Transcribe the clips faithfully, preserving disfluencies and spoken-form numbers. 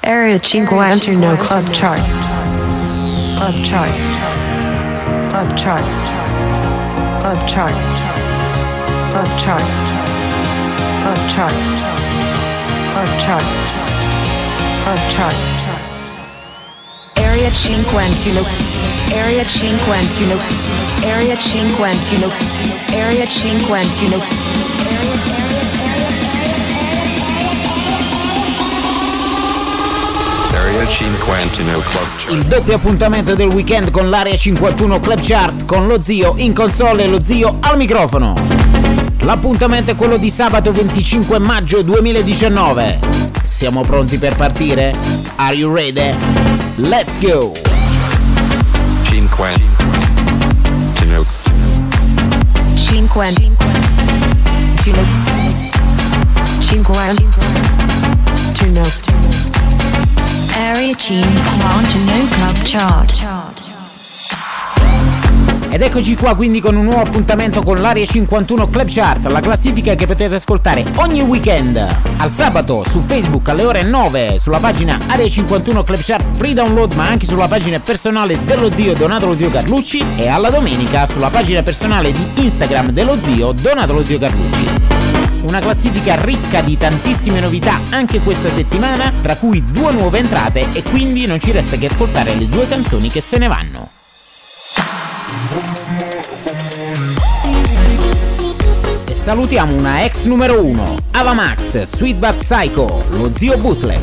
Area cinquantuno Club Chart. Club Chart. Club Chart. Club Chart. Club Chart. Club Chart. Club Chart. Club Chart. Area cinquantuno. Area cinquantuno. Area cinquantuno. Area cinquantuno. Area cinquantuno Club Chart. Il doppio appuntamento del weekend con l'Area cinquantuno Club Chart, con lo zio in console e lo zio al microfono. L'appuntamento è quello di sabato venticinque maggio duemiladiciannove. Siamo pronti per partire? Are you ready? Let's go! cinquantuno Cinquantuno. Cinquantuno. Area cinquantuno Club Chart. Ed eccoci qua quindi con un nuovo appuntamento con l'Area cinquantuno Club Chart, la classifica che potete ascoltare ogni weekend al sabato su Facebook alle ore nove sulla pagina Area cinquantuno Club Chart free download, ma anche sulla pagina personale dello zio Donato lo zio Carlucci, e alla domenica sulla pagina personale di Instagram dello zio Donato lo zio Carlucci. Una classifica ricca di tantissime novità anche questa settimana, tra cui due nuove entrate, e quindi non ci resta che ascoltare le due canzoni che se ne vanno. E salutiamo una ex numero uno, Ava Max, Sweet But Psycho, lo zio Bootleg.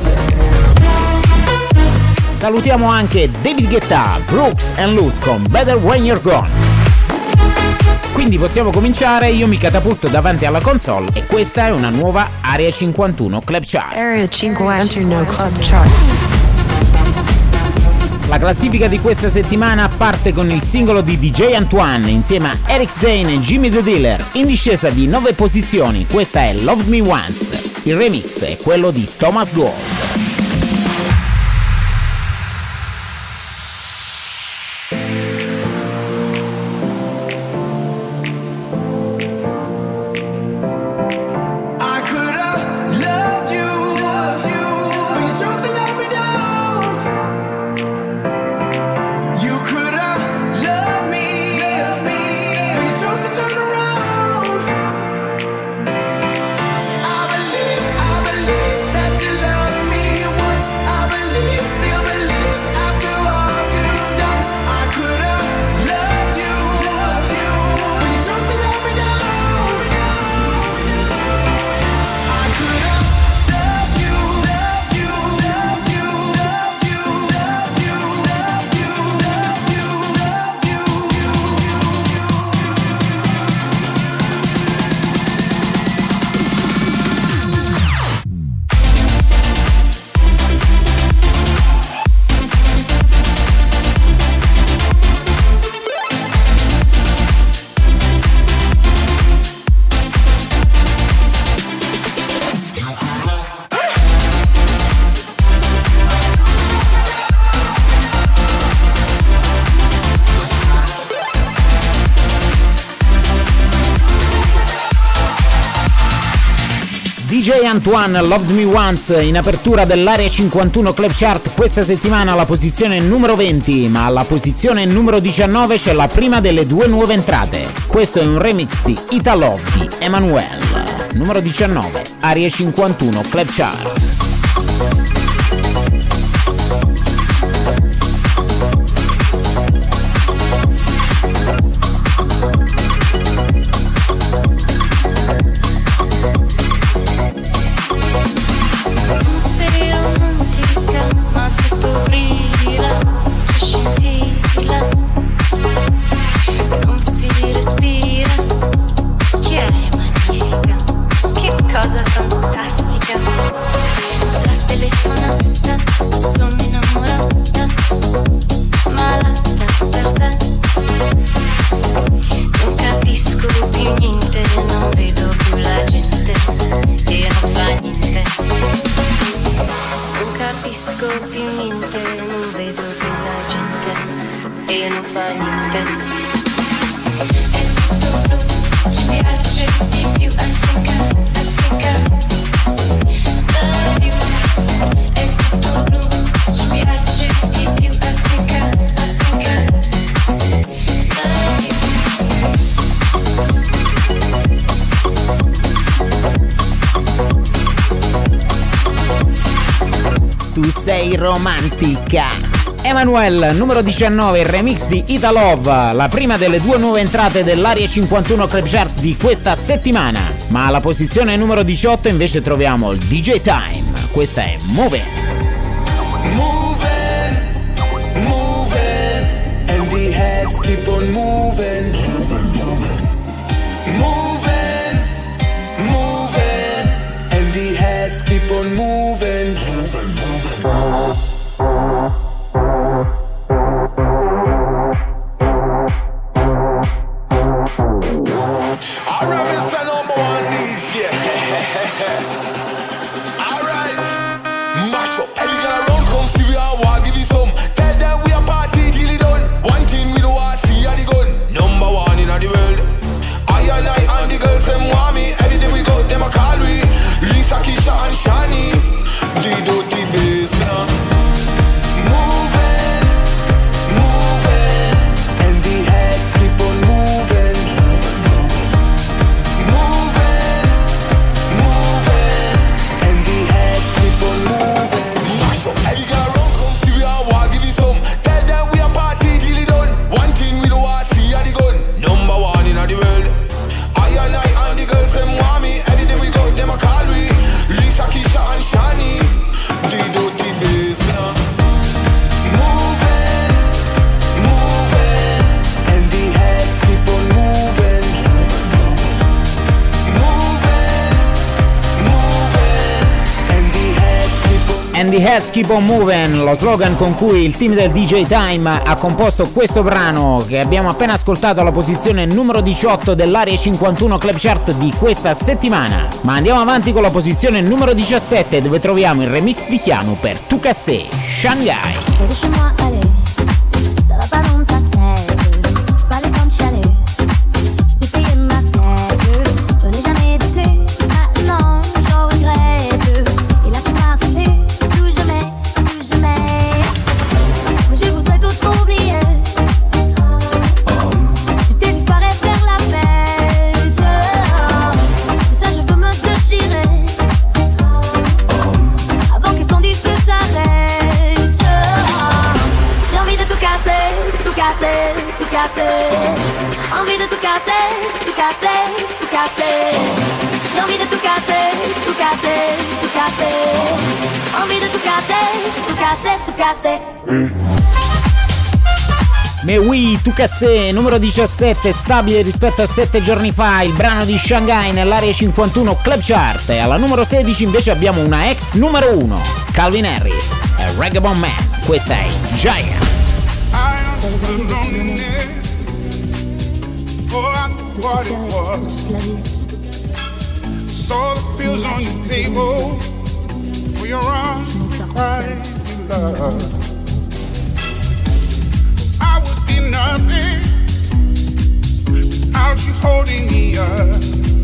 Salutiamo anche David Guetta, Brooks and Loot con Better When You're Gone. Quindi possiamo cominciare, io mi catapulto davanti alla console e questa è una nuova Area cinquantuno Club Chart. Area cinquantuno Club Chart. La classifica di questa settimana parte con il singolo di D J Antoine insieme a Eric Zane e Jimmy the Dealer, in discesa di nove posizioni. Questa è Love Me Once, il remix è quello di Thomas Gold. D J Antoine, Loved Me Once, in apertura dell'Area cinquantuno Club Chart questa settimana alla posizione numero venti, ma alla posizione numero diciannove c'è la prima delle due nuove entrate. Questo è un remix di Italo di Emanuele. Numero diciannove, Area cinquantuno Club Chart. Cosa fantastica, la telefonata, sono innamorata, malata per te. Non capisco più niente, non vedo più la gente e non fa niente. Non capisco più niente, non vedo più la gente e non fa niente. È tutto blu, ci piace di più, I think I, I think I love you. È tutto blu. tu sei romantica. Emanuel, numero diciannove, il remix di Ita Love, la prima delle due nuove entrate dell'Area cinquantuno Club Chart di questa settimana. Ma alla posizione numero diciotto invece troviamo il D J Time, questa è Movin'. Moving, moving, and the heads keep on moving. Moving, moving, moving, moving, and the heads keep on moving. Moving, moving. Alright, Mister Number One D J. Alright, mash up. Every girl around come see we are war, give you some. Tell them we are party till it done. One thing we don't want see are the gun. Number one in the world. I and I and the girls them want me. Every day we go them a call we. Lisa, Keisha and Shani. The dirty bass now. Moving, moving, and the heads keep on moving. Moving, moving, and the heads keep on moving. Mash up. Every girl around come see we are war, give you some. Tell them we are party till it done. One thing we don't want see are the gun. Number one in the world. I and I and the girls them want me. Every day we go them a call we. Lisa, Keisha and Shani. The dirty bass now. Moving, moving, and the heads keep on moving. Moving, moving, and the heads keep on. And the Heads Keep on Moving, lo slogan con cui il team del D J Time ha composto questo brano che abbiamo appena ascoltato alla posizione numero diciotto dell'Area cinquantuno Club Chart di questa settimana. Ma andiamo avanti con la posizione numero diciassette, dove troviamo il remix di Keanu per Toucassé, Shanghai. Près de chez moi, allez, ça va pas dans ta tête. J'suis pas les grandes chalets, j't'ai payé ma tête. Je n'ai jamais douté, maintenant je regrette. Et là tu m'as sauté, plus jamais, plus jamais. Mais je voudrais tout oublier. Je t'ai disparu faire la fête. C'est ça, je veux me déchirer avant que ton disque s'arrête. J'ai envie de tout casser, tout casser, tout casser. Envie de tout casser, tout casser, tout casser. J'ai envie de tout casser, tout casser, tout casser. Envie de tout casser, tout casser, tout casser. Me oui, Toucassé, numero diciassette, stabile rispetto a sette giorni fa, il brano di Shanghai nell'Area cinquantuno Club Chart. E alla numero sedici invece abbiamo una ex numero uno, Calvin Harris e Ragabon Man, questa è Giant. What it was. Saw the bills on your table for your unrequited love. I would be nothing without you holding me up.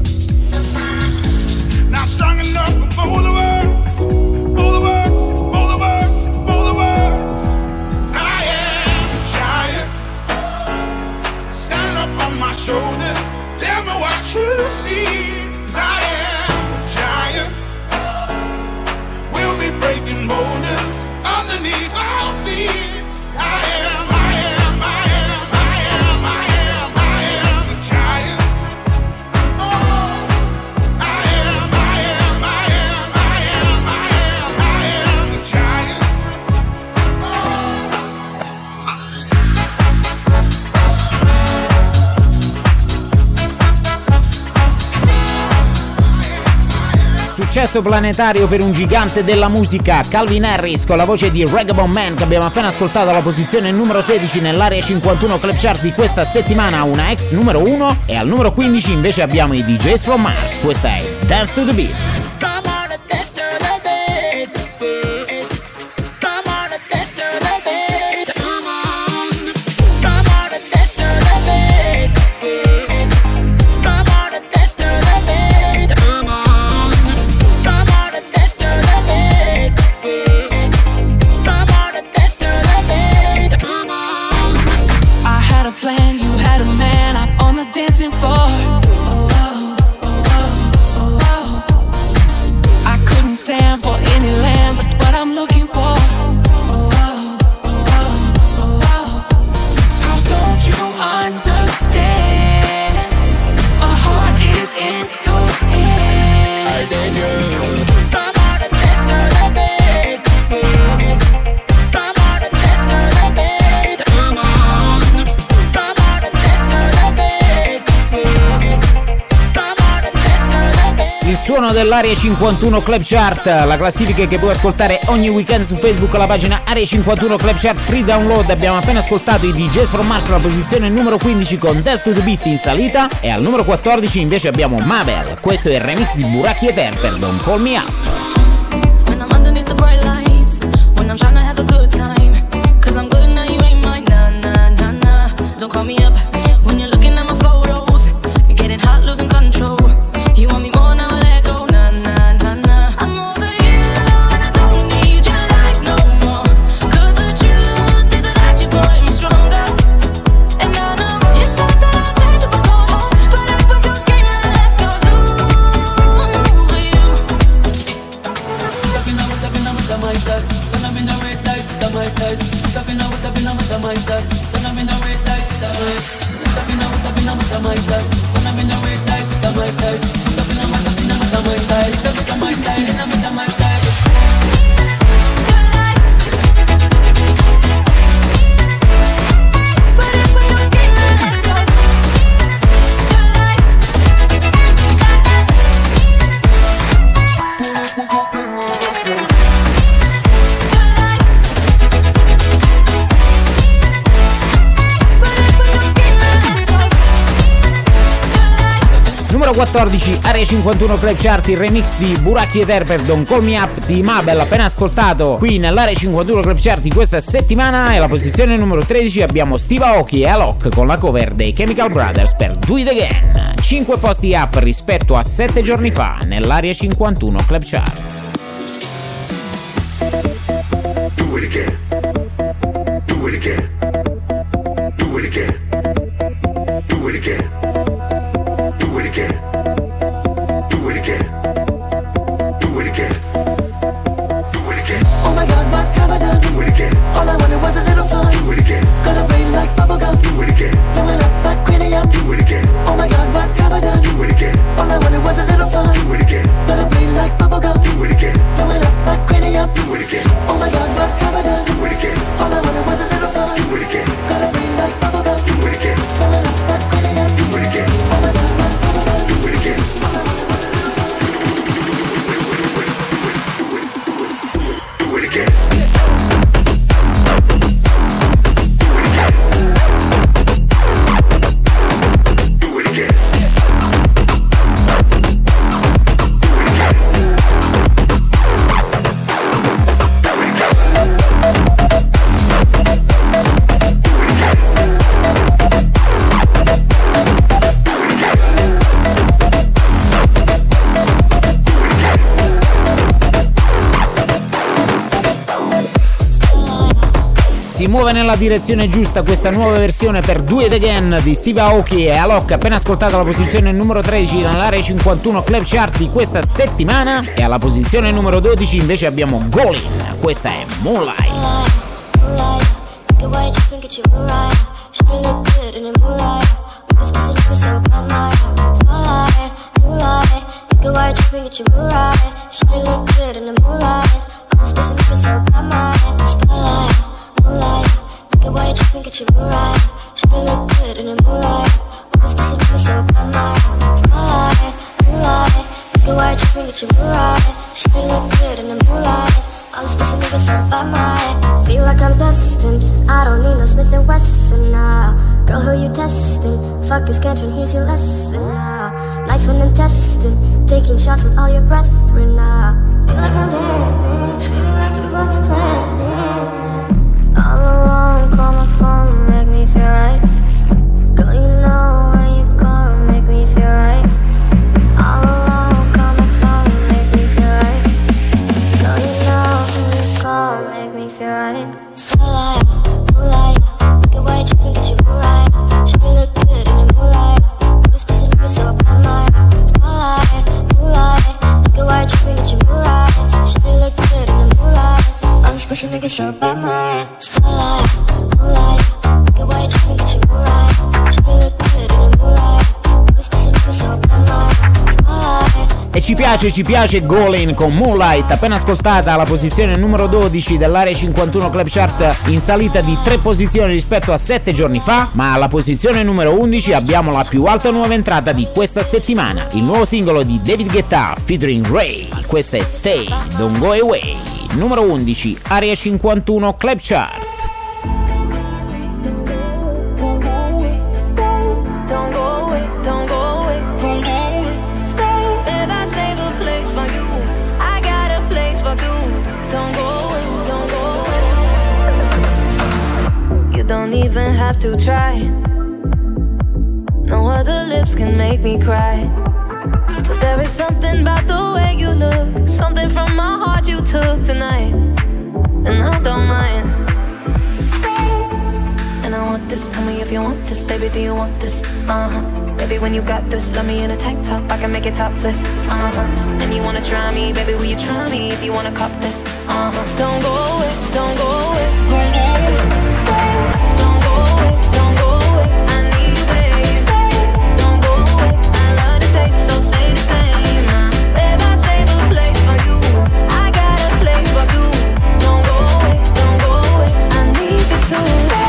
Now I'm strong enough for both of us, both of us, both of us, both of us. I am a giant. Stand up on my shoulders. Tell me what you see. 'Cause I am a giant. We'll be breaking boulders underneath our feet. I am, I am, I am, I am, I am, I am a giant. Oh, I am, I am, I am, I am, I am, I am a giant. Successo planetario per un gigante della musica, Calvin Harris con la voce di Ragabon Man, che abbiamo appena ascoltato alla posizione numero sedici nell'Area cinquantuno Club Chart di questa settimana, una ex numero uno, e al numero quindici invece abbiamo i D Js from Mars, questa è Dance to the Beat. Dancing floor. Oh, oh, oh, oh, oh. settantuno dell'Area cinquantuno Club Chart, la classifica che puoi ascoltare ogni weekend su Facebook alla pagina Area cinquantuno Club Chart Free Download. Abbiamo appena ascoltato i D Js from Mars alla posizione numero quindici con Dance to the Beat in salita, e al numero quattordici invece abbiamo Mabel, questo è il remix di Buraki e Terper, Don't Call Me Up. When I'm underneath the bright lights, when I'm trying to have a good time, cause I'm good now, you ain't mine, nah, nah, nah, nah. Don't call me up, when you're looking at my photos, you're getting hot, losing control. You want me more, now I let go, nah, nah, nah, nah. I'm over you, and I don't need your lies no more, cause the truth is that you boy, I'm stronger. And I know you said that I'll change if I go home, but it was your game, now let's go zoom over you. Stepping out, stepping out with the mindset. When I'm in the red light, the mindset. Stepping out, stepping out with the mindset. When I'm in the red light, the mindset. Stepping out, stepping out with the mindset. When I'm in the red light, the mindset. Stepping out, stepping out with the mindset. Step with the mindset, and I'm with the mindset. Numero quattordici, Area cinquantuno Club Chart, il remix di Buraki e Terper, Don't Call Me Up di Mabel, appena ascoltato qui nell'Area cinquantuno Club Chart di questa settimana. E alla posizione numero tredici abbiamo Steve Aoki e Alok con la cover dei Chemical Brothers per Do It Again. cinque posti up rispetto a sette giorni fa nell'Area cinquantuno Club Chart. Do it again. Do it again. Do it again. Do it again. Do it again. Do it again. Do it again. Do it again. Oh my God, what have I done? Do it again. All I wanted was a little fun. Do it again. Got a brain like bubblegum. Do it again. Blowing up like cranium. Do it again. Oh my God, what have I done? Do it again. All I wanted was a little fun. Do it again. Got a brain like bubblegum. Do it again. Blowing up like cranium. Do it again. Oh my God, what have I done? Do it again. All I wanted was a little fun. Do it again. Got a brain like bubblegum. Do it again. Blowing up like cranium. Do it again. Oh my God, what have I done? Do it again. All I wanted was a little fun. Do it again. Si muove nella direzione giusta questa nuova versione per Do It Again di Steve Aoki e Alok, appena ascoltato alla posizione numero tredici nell'Area cinquantuno Club Chart di questa settimana. E alla posizione numero dodici invece abbiamo Golin, questa è Moonlight. Why you tripping, get you right? Should've look good in the moonlight. This pussy nigga so bad, my spotlight, moonlight. Nigga, why you tripping, get you right? Should've look good in the moonlight. All this pussy nigga so bad, my feel like I'm destined. I don't need no Smith and Wesson now. Girl, who you testing? Fuck your schedule, here's your lesson now. Life and intestine, taking shots with all your brethren now. Feel like I'm dead, feeling like you fucking planned me. All alone, call my phone, make me feel right. Girl, you know when you call, make me feel right. All alone, call my phone, make me feel right. Girl, you know when you call, make me feel right. Spotlight, moonlight, get why you tripping, get you right. Should've look good in the moonlight. This pussy nigga so bad, my spotlight, moonlight, get why you tripping, get you right. Should've look good in the moonlight. All this pussy nigga so bad, my spotlight, moonlight, get why you tripping, get you right. Should've look good in the moonlight. All this pussy nigga so bad, my spotlight. E ci piace, ci piace Golin con Moonlight, appena ascoltata alla posizione numero dodici dell'Area cinquantuno Club Chart, in salita di tre posizioni rispetto a sette giorni fa, ma alla posizione numero undici abbiamo la più alta nuova entrata di questa settimana, il nuovo singolo di David Guetta featuring Ray, questa è Stay, Don't Go Away, numero undici, Area cinquantuno Club Chart. Don't even have to try. No other lips can make me cry. But there is something about the way you look, something from my heart you took tonight, and I don't mind. And I want this, tell me if you want this, baby, do you want this? Uh-huh. Baby, when you got this, love me in a tank top, I can make it topless. Uh-huh. And you wanna try me, baby, will you try me if you wanna cop this? Uh-huh. Don't go away, don't go away, don't go away. Stay. Don't go away, don't go away. I need you, babe. Stay. Don't go away. I love the taste, so stay the same. Now, babe, I save a place for you. I got a place for two. Don't go away, don't go away. I need you to stay.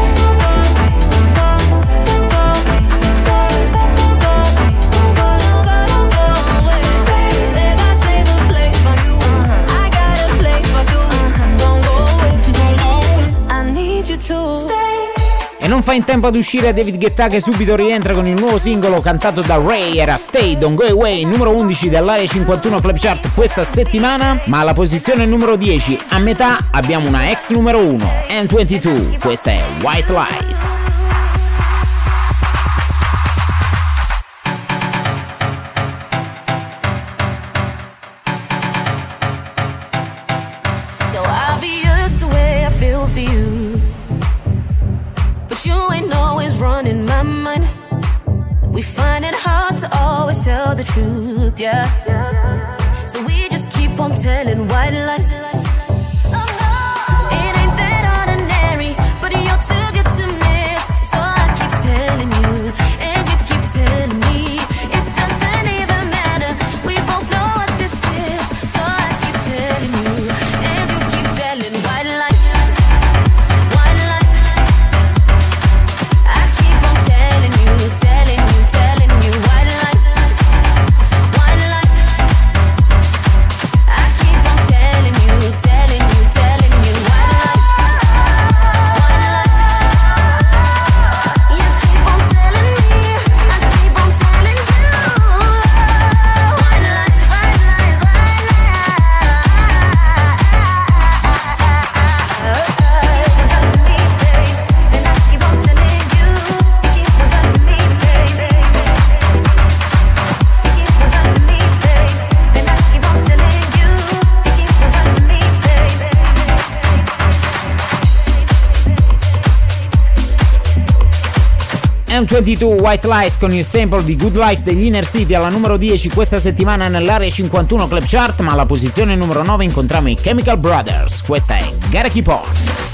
E non fa in tempo ad uscire David Guetta, che subito rientra con il nuovo singolo cantato da Ray, era Stay, Don't Go Away, numero undici dell'Area cinquantuno Club Chart questa settimana, ma alla posizione numero dieci, a metà, abbiamo una ex numero uno, M ventidue, questa è White Lies. So obvious the way I feel for you, but you ain't always running my mind. We find it hard to always tell the truth, yeah. So we just keep on telling white lies. It ain't that ordinary, but you're too good to miss. So I keep telling you, and you keep telling me, it doesn't even matter. We both know what this is. So I keep telling you, and you keep telling white lies. M ventidue White Lies con il sample di Good Life degli Inner City alla numero dieci questa settimana nell'Area cinquantuno Club Chart, ma alla posizione numero nove incontriamo i Chemical Brothers, questa è Gotta Keep On.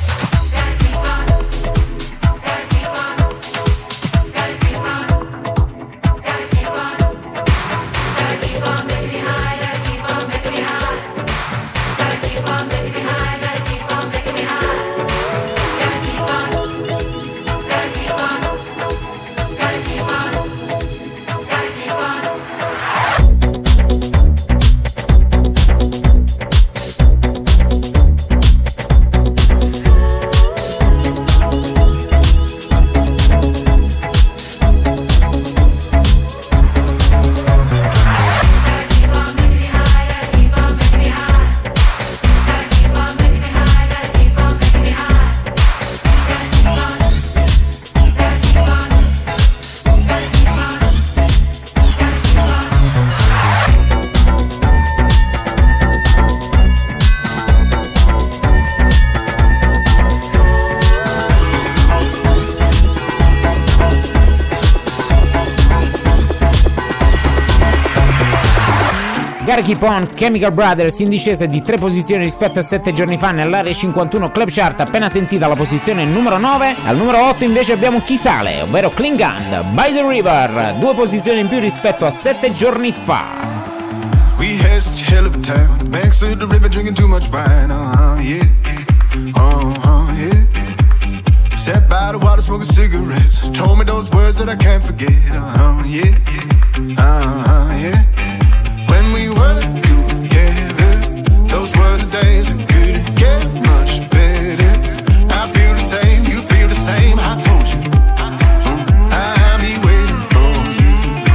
Gotta Keep On, Chemical Brothers in discesa di tre posizioni rispetto a sette giorni fa nell'Area cinquantuno Club Chart, appena sentita la posizione numero nove. Al numero otto invece abbiamo chi sale, ovvero Klingand, By the River, due posizioni in più rispetto a sette giorni fa. We had such a hell of a time on the banks of the river, drinking too much wine. Uh-huh, yeah. Uh-huh, yeah. Sat by the water, smoking cigarettes. Told me those words that I can't forget. Uh-huh, yeah. Uh-huh, yeah. When we were together, those were the days that couldn't get much better. I feel the same, you feel the same. I told you, mm, I'll be waiting for you.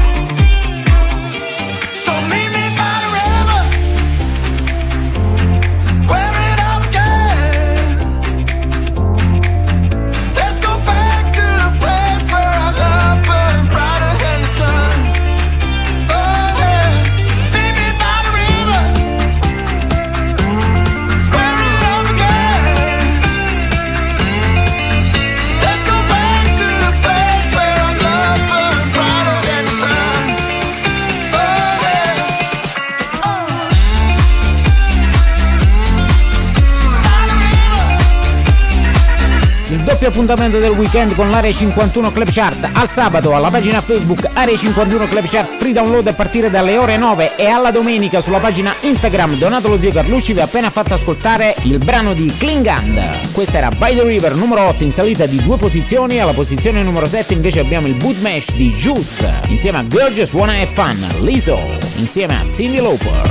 So meet me by the river, where it all began. Let's go back to the place where our love burned brighter than the sun. Oh yeah, meet me by the river, where it all began. Let's go back to the place where our love burned brighter than the sun. Oh yeah, Il doppio appuntamento del weekend con l'Area cinquantuno Club Chart al sabato alla pagina Facebook Area cinquantuno Club Chart free download a partire dalle ore nove e alla domenica sulla pagina Instagram Donato lo zio Carlucci vi ha appena fatto ascoltare il brano di Klingand. Questa era By the River, numero otto in salita di due posizioni. Alla posizione numero sette invece abbiamo il Boot Mesh di Juice insieme a Girl Just Wanna Have Fun. Lizzo insieme a Cyndi Lauper.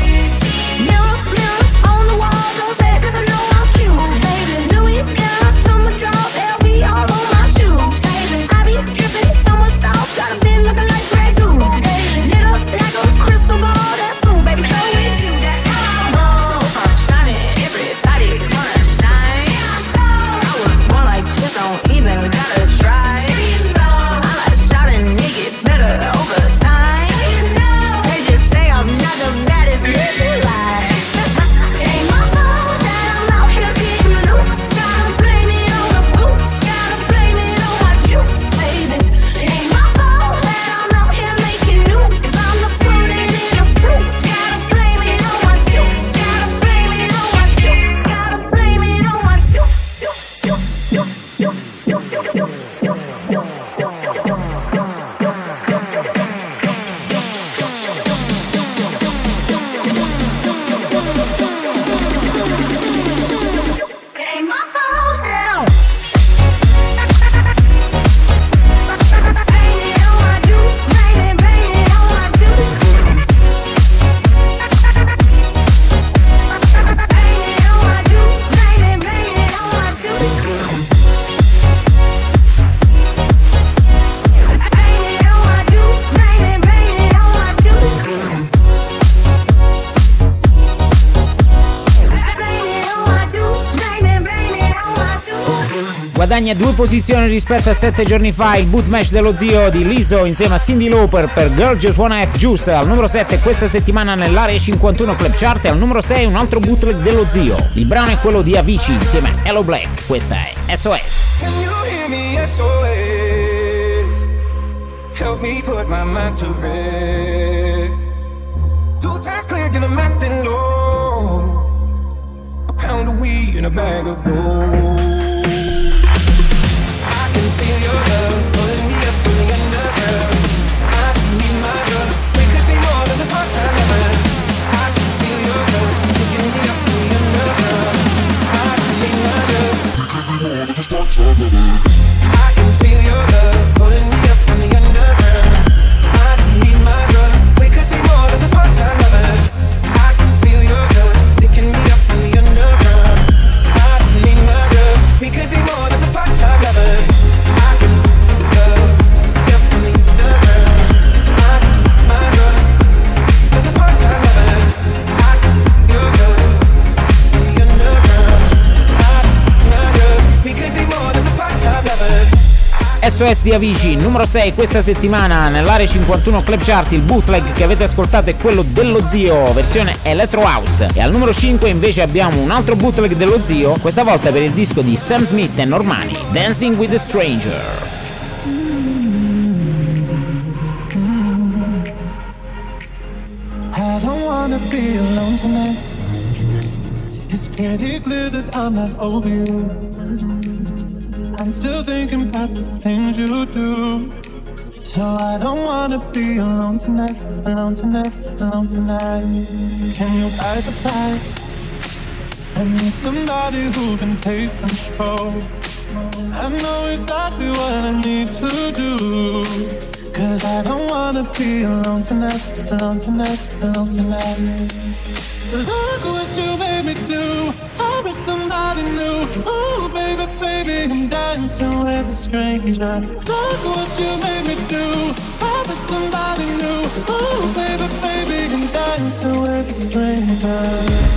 Guadagna due posizioni rispetto a sette giorni fa il Boot Mesh dello zio di Lizzo insieme a Cyndi Lauper per Girl Just Wanna Have Juice al numero sette questa settimana nell'Area cinquantuno Club Chart e al numero sei un altro bootleg dello zio. Il brano è quello di Avicii insieme a Hello Black, questa è S O S. Can you hear me? S O S. Help me put my mind to rest. Two times cleared and I'm acting low. A pound of weed and a bag of gold. Feel your love pulling me up from the underground. I need my love. We could be more than just part-time lovers. I can feel your love picking me up from the underground. I need my love. We could be more than just part-time lovers. I can feel your love pulling me up from the underground. I need my love. We could be more than just part-time lovers. I can feel your love picking me up from the underground. I need my love. We could be more than just part-time lovers. S O S di Avicii, numero sei questa settimana nell'Area cinquantuno Club Chart. Il bootleg che avete ascoltato è quello dello zio, versione Electro House. E al numero cinque invece abbiamo un altro bootleg dello zio, questa volta per il disco di Sam Smith e Normani, Dancing with a Stranger. I don't wanna be alone tonight. It's pretty clear that I'm not over you. I'm still thinking about the things you do. So I don't wanna be alone tonight, alone tonight, alone tonight. Can you fight the fight? I need somebody who can take control. I know exactly what I need to do. Cause I don't wanna be alone tonight, alone tonight, alone tonight. Look what you made me do. I'm with somebody new. Ooh, baby, baby, I'm dancing with a stranger. Look what you made me do. I'm with somebody new. Ooh, baby, baby, I'm dancing with a stranger.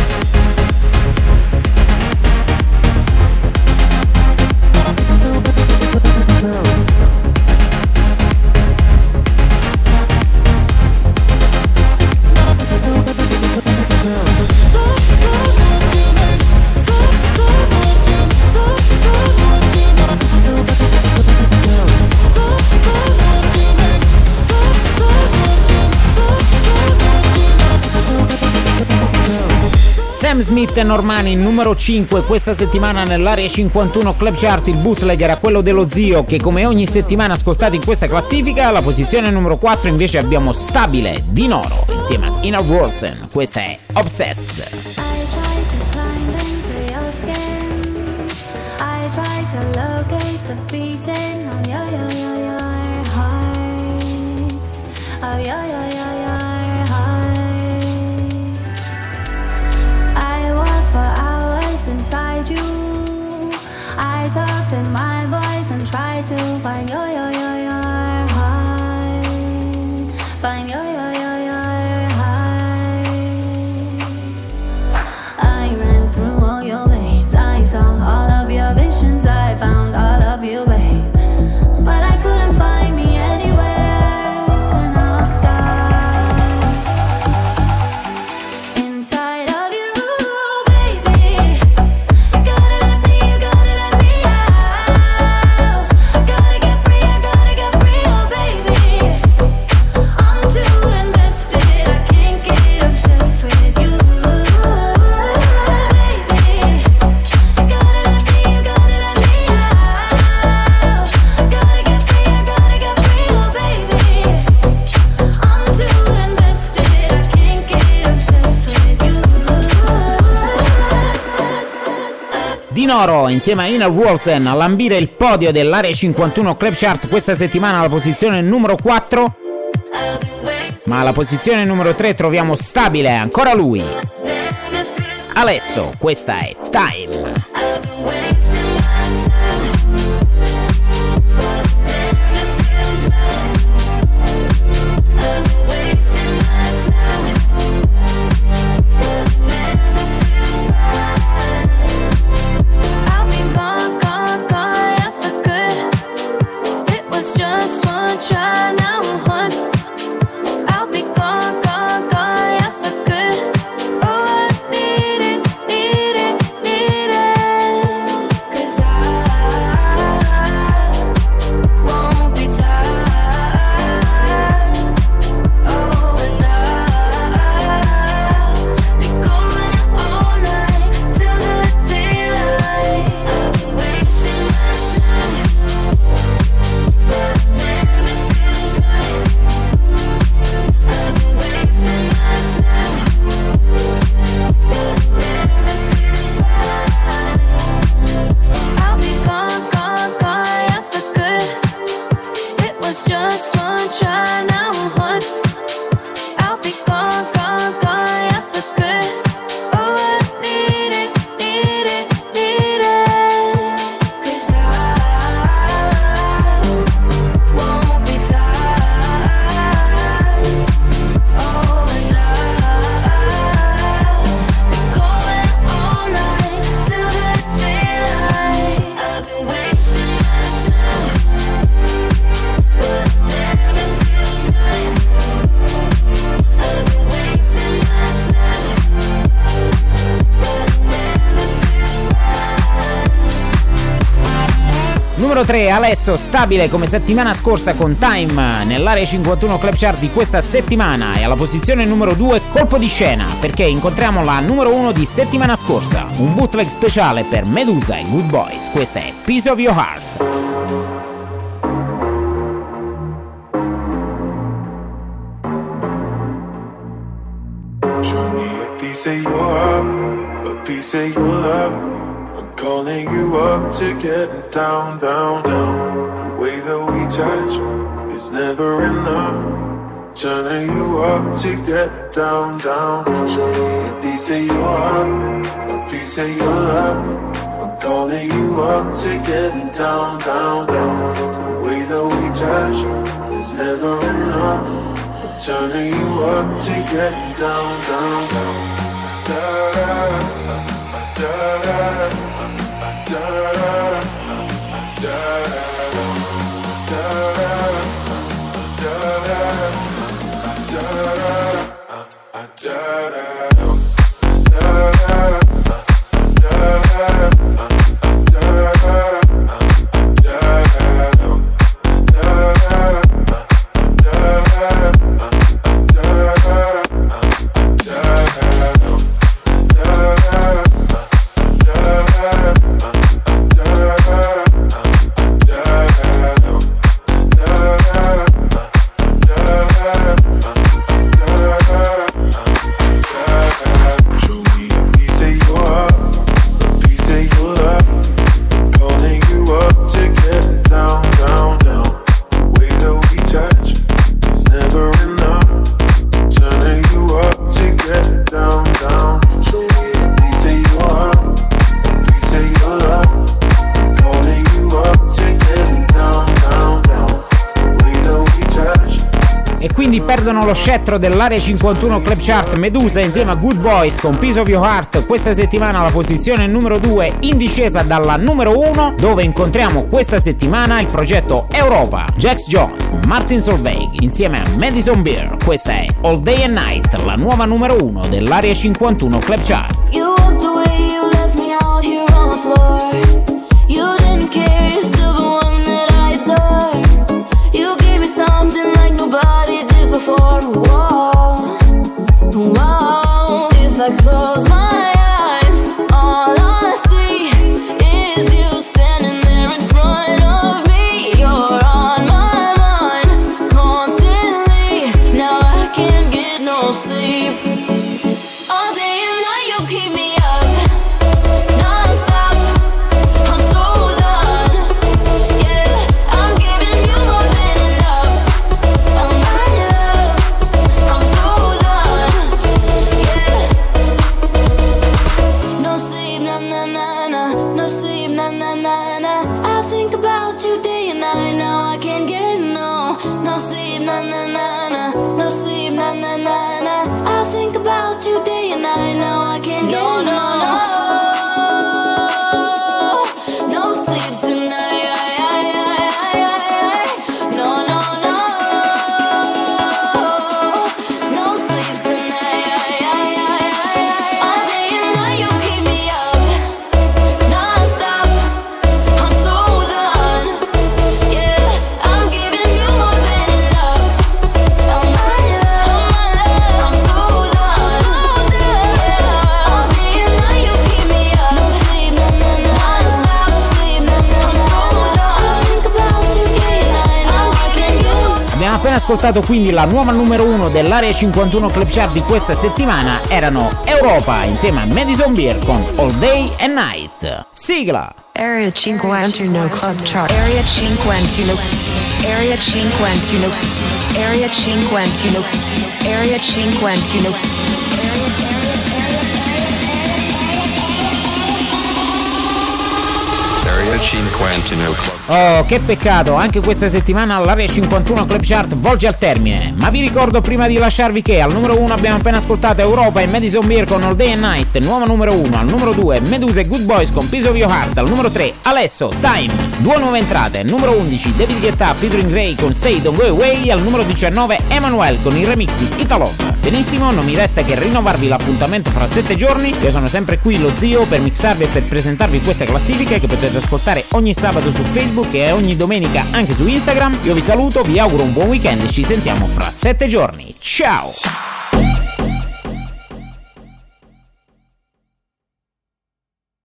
Sam Smith e Normani, numero cinque questa settimana nell'Area cinquantuno Club Chart. Il bootleg era quello dello zio che come ogni settimana ascoltate in questa classifica. Alla posizione numero quattro invece abbiamo Stabile di Noro insieme a Ina Wilson, questa è Obsessed. I talked in my voice and tried to find your, your, your, your heart. Find your, your, your, your heart. I ran through all your veins. I saw all of your visions. I found all of you, babe. But I couldn't find me anywhere. And now I'm stuck inside of you. Di Noro insieme a Ina Wilson a lambire il podio dell'Area cinquantuno Club Chart questa settimana alla posizione numero quattro. Ma alla posizione numero tre troviamo Stabile, ancora lui, Alesso, questa è Time. Try now, I'm hooked. I'll be gone, gone, gone, yeah, for good. Oh, I need it, need it, need it. 'Cause I won't be tired. Oh, and I'll be going all night till the daylight. I've been wasting my time, but damn it. Just one try, now I'm hooked. I'll be gone, gone, gone, yeah, for good. Oh, I need it, need it, need it. 'Cause I won't be tired. Oh, and I'll be going all night till the daylight. I've been wasting my time. Numero tre, Alesso, Stabile come settimana scorsa con Time nell'Area cinquantuno Club Chart di questa settimana. E alla posizione numero due, colpo di scena, perché incontriamo la numero uno di settimana scorsa, un bootleg speciale per Medusa e Good Boys. Questa è Piece of Your Heart. piece of your love. I'm calling you up to get down, down, down. The way that we touch is never enough. Turning you up to get down, down. Show me a piece of your heart, a piece of your love. I'm calling you up to get down, down, down. The way that we touch is never enough. Turning you up to get down, down, down. Da da da da da da da Perdono lo scettro dell'Area cinquantuno Club Chart Medusa insieme a Good Boys con Piece of Your Heart, questa settimana alla posizione numero due, in discesa dalla numero uno, dove incontriamo questa settimana il progetto Europa, Jax Jones, Martin Solveig insieme a Madison Beer, questa è All Day and Night, la nuova numero uno dell'Area cinquantuno Club Chart. You walked away, you left me out here on the floor. You didn't care, you're still the one that I adore. You gave me something like nobody did before. Whoa, whoa. If I close my eyes, all I see is you standing there in front of me. You're on my mind constantly. Now I can't get no sleep. All day and night you keep me up, non-stop. I'm so done. Yeah, I'm giving you more than enough. Oh my love, I'm so done. Yeah. No sleep, na na na na. No sleep, na na na na. I think about you day and night. Now I can't get no. No sleep, na na na na. No sleep, na na na na. I think about you day and night. Now I can't get no, no, no. No sleep tonight. No, no, no. No sleep tonight. All day and night you keep me up, non-stop. I'm so done. Yeah, I'm giving you more than enough. Oh my love, oh my love, I'm so done, so done. Yeah, all day and night you keep me up. No sleep, na na na. Non-stop, no sleep, na na na. I'm so done. I think about you day and night. I'm giving you. Abbiamo appena ascoltato quindi la nuova numero uno dell'Area cinquantuno Club Chart di questa settimana, erano Europa insieme a Madison Beer con All Day and Night. Sigla! Area cinquantuno Club Chart. Area cinquantuno. Area cinquantuno. Area cinquantuno. Area cinquantuno. Area cinquantuno Club. Oh, che peccato, anche questa settimana l'Area cinquantuno Club Chart volge al termine. Ma vi ricordo prima di lasciarvi che al numero uno abbiamo appena ascoltato Europa e Madison Beer con All Day and Night, nuova numero uno. Al numero due Medusa e Good Boys con Piece of Your Heart. Al numero tre Alesso, Time. Due nuove entrate. Numero undici David Guetta featuring Ray con Stay Don't Go Away. Al numero diciannove Emmanuel con i remixi Italove. Benissimo, non mi resta che rinnovarvi l'appuntamento fra sette giorni. Io sono sempre qui, lo zio, per mixarvi e per presentarvi queste classifiche che potete ascoltare ogni sabato su Facebook e ogni domenica anche su Instagram. Io vi saluto, vi auguro un buon weekend e ci sentiamo fra sette giorni. Ciao!